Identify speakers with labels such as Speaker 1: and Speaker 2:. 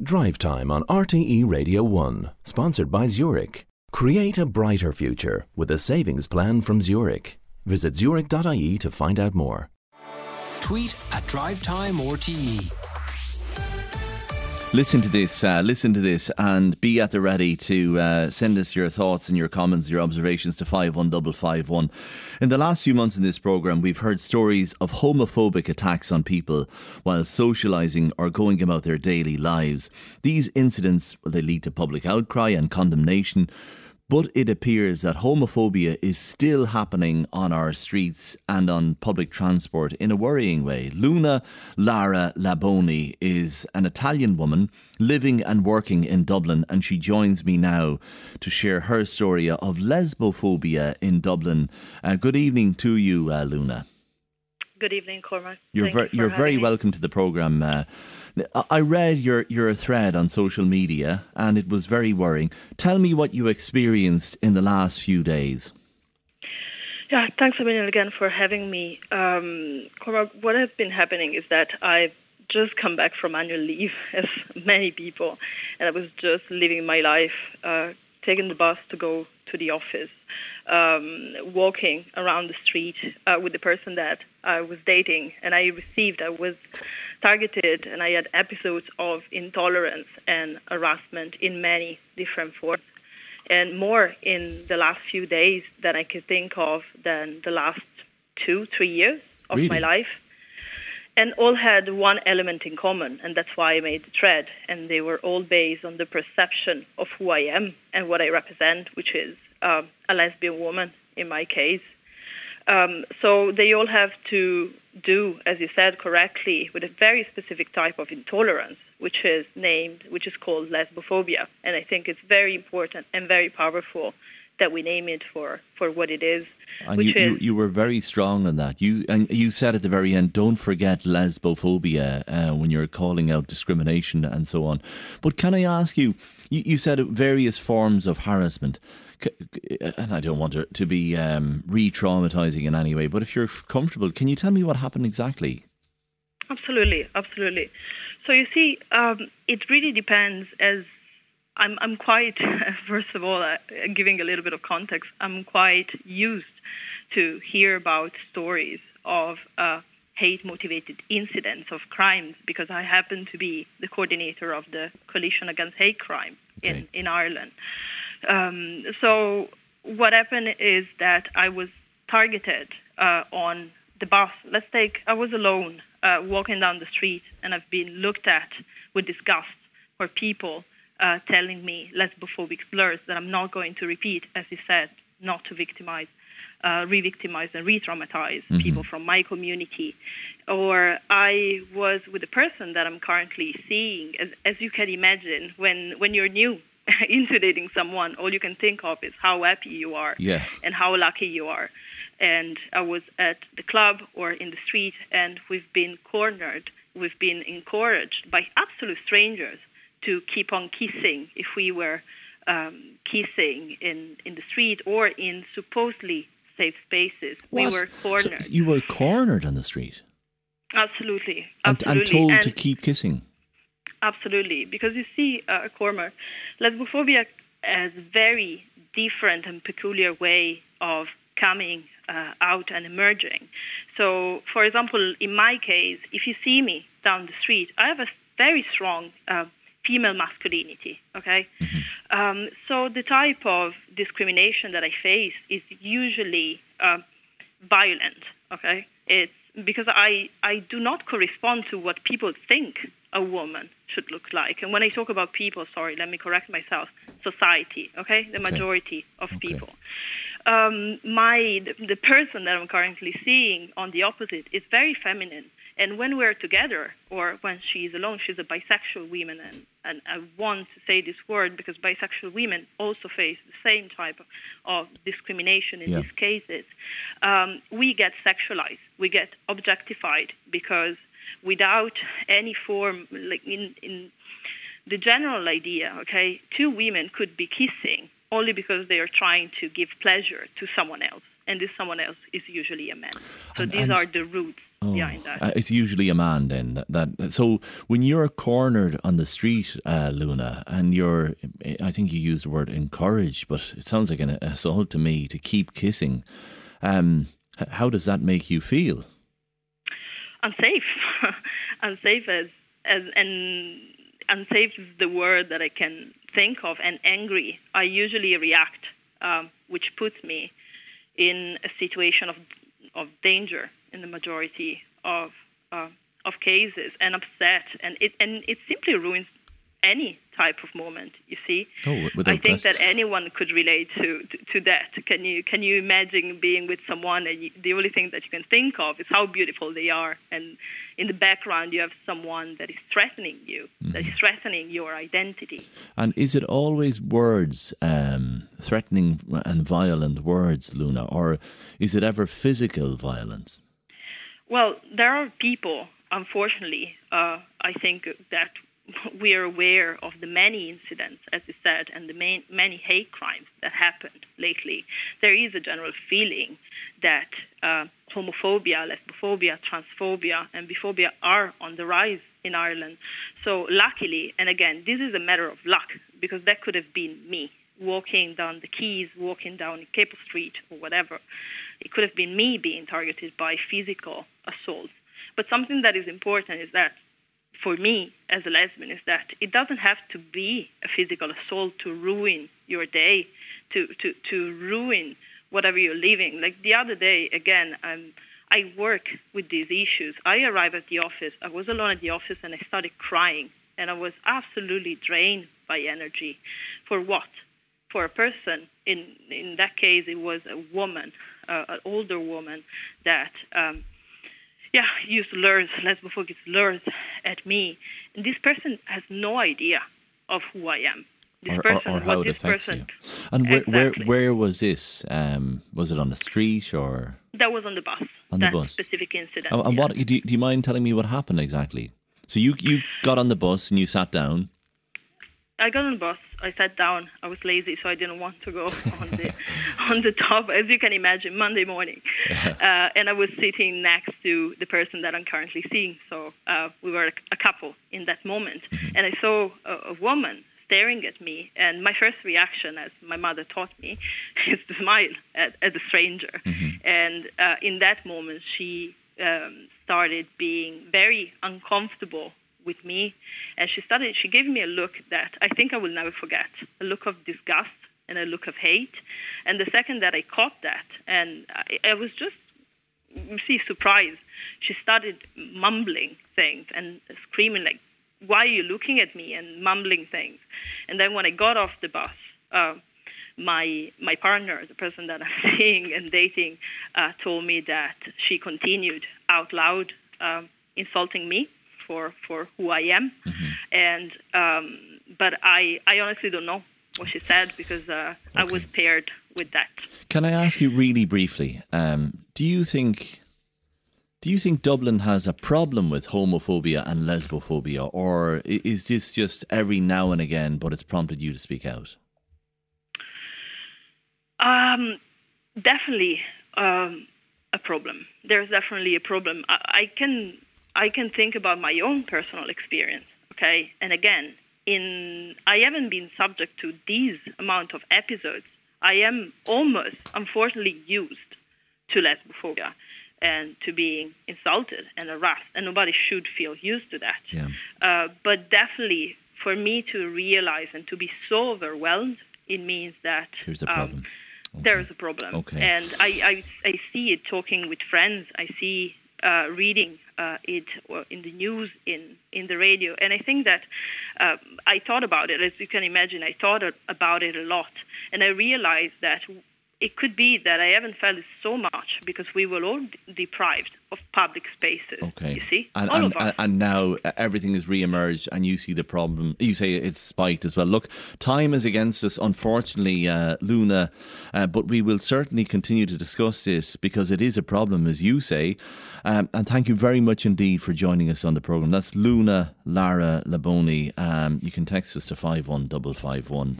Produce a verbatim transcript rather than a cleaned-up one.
Speaker 1: Drive Time on R T E Radio one, sponsored by Zurich. Create a brighter future with a savings plan from Zurich. Visit zurich dot I E to find out more.
Speaker 2: Tweet at DriveTimeRTE.
Speaker 3: Listen to this, uh, listen to this and be at the ready to uh, send us your thoughts and your comments, your observations to five one five five one. In the last few months in this programme, we've heard stories of homophobic attacks on people while socialising or going about their daily lives. These incidents, well, they lead to public outcry and condemnation. But it appears that homophobia is still happening on our streets and on public transport in a worrying way. Luna Lara Laboni is an Italian woman living and working in Dublin, and she joins me now to share her story of lesbophobia in Dublin. Uh, good evening to you, uh, Luna.
Speaker 4: Good evening, Cormac.
Speaker 3: You're, ver- you're very me. welcome to the programme. Uh, I read your, your thread on social media and it was very worrying. Tell me what you experienced in the last few days.
Speaker 4: Yeah, thanks a million again for having me. Um, Cormac, what has been happening is that I've just come back from annual leave, as many people, and I was just living my life, uh, taking the bus to go to the office, um, walking around the street uh, with the person that I was dating, and I received, I was targeted, and I had episodes of intolerance and harassment in many different forms, and more in the last few days than I could think of than the last two, three years of
Speaker 3: really?
Speaker 4: my life. And all had one element in common, and that's why I made the thread. And they were all based on the perception of who I am and what I represent, which is uh, a lesbian woman in my case. Um, so they all have to do, as you said correctly, with a very specific type of intolerance, which is named, which is called lesbophobia. And I think it's very important and very powerful that we name it for, for what it is.
Speaker 3: And
Speaker 4: which
Speaker 3: you,
Speaker 4: is,
Speaker 3: you, you were very strong on that. You and you said at the very end, don't forget lesbophobia uh, when you're calling out discrimination and so on. But can I ask you, you, you said various forms of harassment. And I don't want to, to be um, re-traumatising in any way, but if you're comfortable, can you tell me what happened exactly?
Speaker 4: Absolutely, absolutely. So you see, um, it really depends. As I'm, I'm quite, first of all, uh, giving a little bit of context, I'm quite used to hear about stories of uh, hate-motivated incidents of crimes because I happen to be the coordinator of the Coalition Against Hate Crime
Speaker 3: okay.
Speaker 4: in, in Ireland. Um, so what happened is that I was targeted uh, on the bus. Let's take, I was alone uh, walking down the street, and I've been looked at with disgust for people uh, telling me lesbophobic slurs that I'm not going to repeat, as you said, not to victimize, uh, re-victimize and re-traumatize mm-hmm. people from my community. Or I was with a person that I'm currently seeing, as, as you can imagine, when, when you're new into dating someone, all you can think of is how happy you are
Speaker 3: yeah.
Speaker 4: and how lucky you are. And I was at the club or in the street, and we've been cornered, we've been encouraged by absolute strangers to keep on kissing if we were um, kissing in, in the street or in supposedly safe spaces.
Speaker 3: What?
Speaker 4: We were cornered.
Speaker 3: So you were cornered on the street?
Speaker 4: Absolutely.
Speaker 3: And,
Speaker 4: absolutely.
Speaker 3: and told
Speaker 4: and
Speaker 3: to keep kissing?
Speaker 4: Absolutely, because you see, uh, Cormac, lesbophobia has a very different and peculiar way of coming uh, out and emerging. So, for example, in my case, if you see me down the street, I have a very strong uh, female masculinity, okay? Mm-hmm. Um, so the type of discrimination that I face is usually uh, violent, okay? It's because I, I do not correspond to what people think a woman should look like. And when I talk about people, sorry, let me correct myself, society, okay? The majority okay. of
Speaker 3: okay.
Speaker 4: people. Um, my the, the person that I'm currently seeing on the opposite is very feminine. And when we're together, or when she's alone, she's a bisexual woman. And, and I want to say this word because bisexual women also face the same type of, of discrimination in
Speaker 3: yeah.
Speaker 4: these cases. Um, we get sexualized, we get objectified because without any form, like in, in the general idea, okay, two women could be kissing only because they are trying to give pleasure to someone else. And this someone else is usually a man. So
Speaker 3: and,
Speaker 4: these
Speaker 3: and
Speaker 4: are the roots
Speaker 3: Oh,
Speaker 4: behind that.
Speaker 3: Uh, it's usually a man then. That, that so when you're cornered on the street, uh, Luna, and you're, I think you used the word encouraged, but it sounds like an assault to me to keep kissing. Um, how does that make you feel?
Speaker 4: Unsafe, unsafe as as and unsafe is the word that I can think of, and angry. I usually react, um, which puts me in a situation of of danger in the majority of uh, of cases, and upset, and it and it simply ruins any type of moment. You see,
Speaker 3: oh,
Speaker 4: I think that anyone could relate to, to to that. Can you can you imagine being with someone and you, the only thing that you can think of is how beautiful they are, and in the background you have someone that is threatening you, mm-hmm. that is threatening your identity.
Speaker 3: And is it always words, um, threatening and violent words, Luna, or is it ever physical violence?
Speaker 4: Well, there are people, unfortunately, uh, I think that we are aware of the many incidents, as you said, and the main, many hate crimes that happened lately. There is a general feeling that uh, homophobia, lesbophobia, transphobia, and biphobia are on the rise in Ireland. So luckily, and again, this is a matter of luck, because that could have been me, walking down the Quays, walking down Capel Street or whatever. It could have been me being targeted by physical assault. But something that is important is that for me, as a lesbian, is that it doesn't have to be a physical assault to ruin your day, to, to, to ruin whatever you're living. Like the other day, again, um, I work with these issues. I arrived at the office, I was alone at the office, and I started crying. And I was absolutely drained by energy. For what? For a person, in, in that case, it was a woman, uh, an older woman that... Um, Yeah, used slurs, lesbophobic slurs at me. And this person has no idea of who I am. This
Speaker 3: or,
Speaker 4: person,
Speaker 3: or, or how
Speaker 4: what
Speaker 3: it
Speaker 4: this
Speaker 3: affects
Speaker 4: person,
Speaker 3: you. And where,
Speaker 4: exactly.
Speaker 3: where where was this? Um, was it on the street or?
Speaker 4: That was on the bus.
Speaker 3: On
Speaker 4: that
Speaker 3: the bus.
Speaker 4: specific incident.
Speaker 3: And, and
Speaker 4: yeah.
Speaker 3: what do you, do you mind telling me what happened exactly? So you you got on the bus and you sat down.
Speaker 4: I got on the bus. I sat down. I was lazy, so I didn't want to go on the on the top, as you can imagine, Monday morning. Uh, and I was sitting next to the person that I'm currently seeing. So uh, we were a couple in that moment. Mm-hmm. And I saw a, a woman staring at me. And my first reaction, as my mother taught me, is to smile at, at the stranger. Mm-hmm. And uh, in that moment, she um, started being very uncomfortable with me, and she started. She gave me a look that I think I will never forget, a look of disgust and a look of hate. And the second that I caught that, and I, I was just, you see, surprised. She started mumbling things and screaming like, "Why are you looking at me?" and mumbling things. And then when I got off the bus, uh, my my partner, the person that I'm seeing and dating, uh, told me that she continued out loud um, insulting me for for who I am. Mm-hmm. And um, but I, I honestly don't know what she said, because uh, okay. I was paired with that.
Speaker 3: Can I ask you really briefly, um, do you think do you think Dublin has a problem with homophobia and lesbophobia, or is this just every now and again, but it's prompted you to speak out?
Speaker 4: Um, definitely um, a problem. There's definitely a problem. I, I can I can think about my own personal experience. Okay, and again, in I haven't been subject to these amount of episodes. I am almost, unfortunately, used to lesbophobia and to being insulted and harassed, and nobody should feel used to that.
Speaker 3: Yeah.
Speaker 4: Uh, but definitely, for me to realize and to be so overwhelmed, it means that
Speaker 3: Here's a problem.
Speaker 4: Um,
Speaker 3: okay.
Speaker 4: there is a problem.
Speaker 3: Okay.
Speaker 4: And I, I, I see it talking with friends. I see uh, reading uh, it in the news, in, in the radio. And I think that uh, I thought about it, as you can imagine, I thought about it a lot. And I realized that it could be that I haven't felt it so much because we were all deprived of public spaces. Okay. You see?
Speaker 3: And,
Speaker 4: all
Speaker 3: and,
Speaker 4: of us.
Speaker 3: and now everything is re-emerged and you see the problem. You say it's spiked as well. Look, time is against us, unfortunately, uh, Luna, uh, but we will certainly continue to discuss this because it is a problem, as you say. Um, and thank you very much indeed for joining us on the programme. That's Luna Lara Laboni. Um, you can text us to five one five five one.